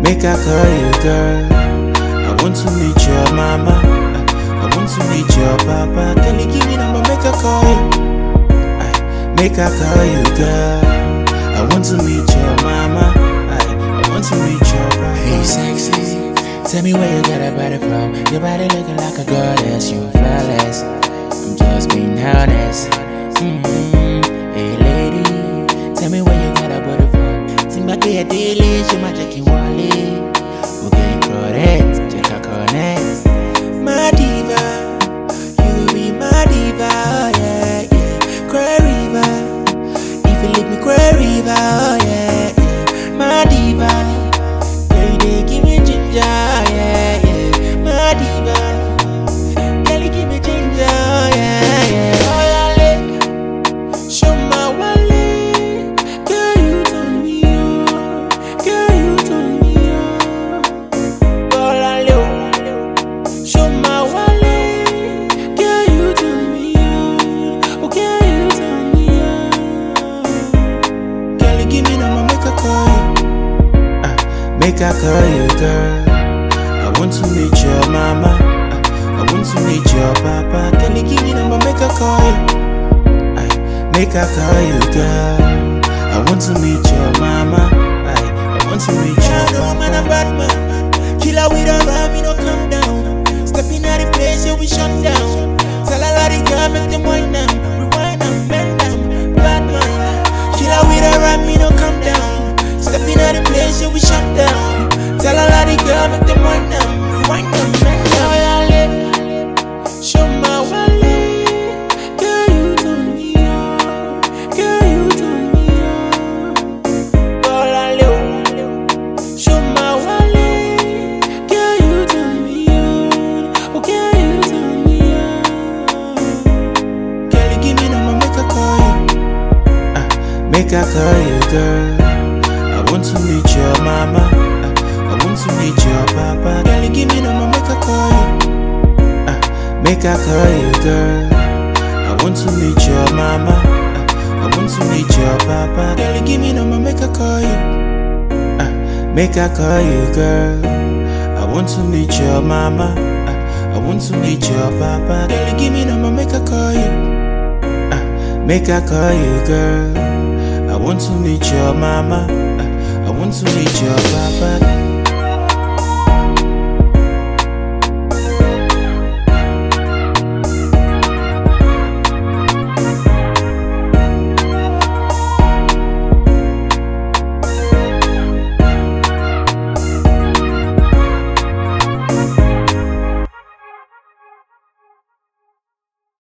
Make I call you, girl. I want to meet your mama. I want to meet your papa. Can you give me number? Make I call you. Make I call you, girl. I want to meet your mama. I want to meet your papa. Hey, sexy. Tell me where you got that body from. Your body looking like a goddess. You flawless. I'm just being honest. Hey, lady. Tell me where you got that body from. Timbake ya daily. She ma Jackie Wally. Okay, correct. Check a connect. My diva, you be my diva, yeah, yeah. Cry river, if you leave me cry river, yeah, yeah. My diva, yeah, you dey give me ginger, yeah, yeah. My diva, girl, you give me ginger, yeah, yeah. Olale, show my wale, girl, you turn me on, girl, you turn me on. Olale, show my wale, girl, you turn me on, oh, girl, you turn me on. Girl, you give me number, make I call you. Make I call you, girl. I want to meet your mama. I want to meet your papa. Girl, you give me number, make I call you. Make I call you, girl. I want to meet your mama. I want to meet your papa. Man, a bad man. Killer with a ram, you know, come down. Stepping out the place, yeah, we shut down. Tell a lot of girl, make them wind down. Rewind and bend down. Bad man. Killer with a ram, you know, come down. Stepping out the place, yeah, we shut down. Tell a lot of girl, make them wind down. Rewind and bend down. Show my wale, girl, you turn me on. Girl, you turn me on. Show my wale, girl, you turn me on. Oh, girl, you turn me on. Girl, you give me number, make I call you. Make I call you, girl. I want to meet your mama. I want to meet your papa. Girl, you give me number, make I call you. Make I call you, girl. I want to meet your mama. I want to meet your papa. Girl, you give me number, make I call you. Make I call you, girl. I want to meet your mama. I want to meet your papa. Girl, you give me number, make I call you. Make I call you, girl. I want to meet your mama. I want to meet your papa.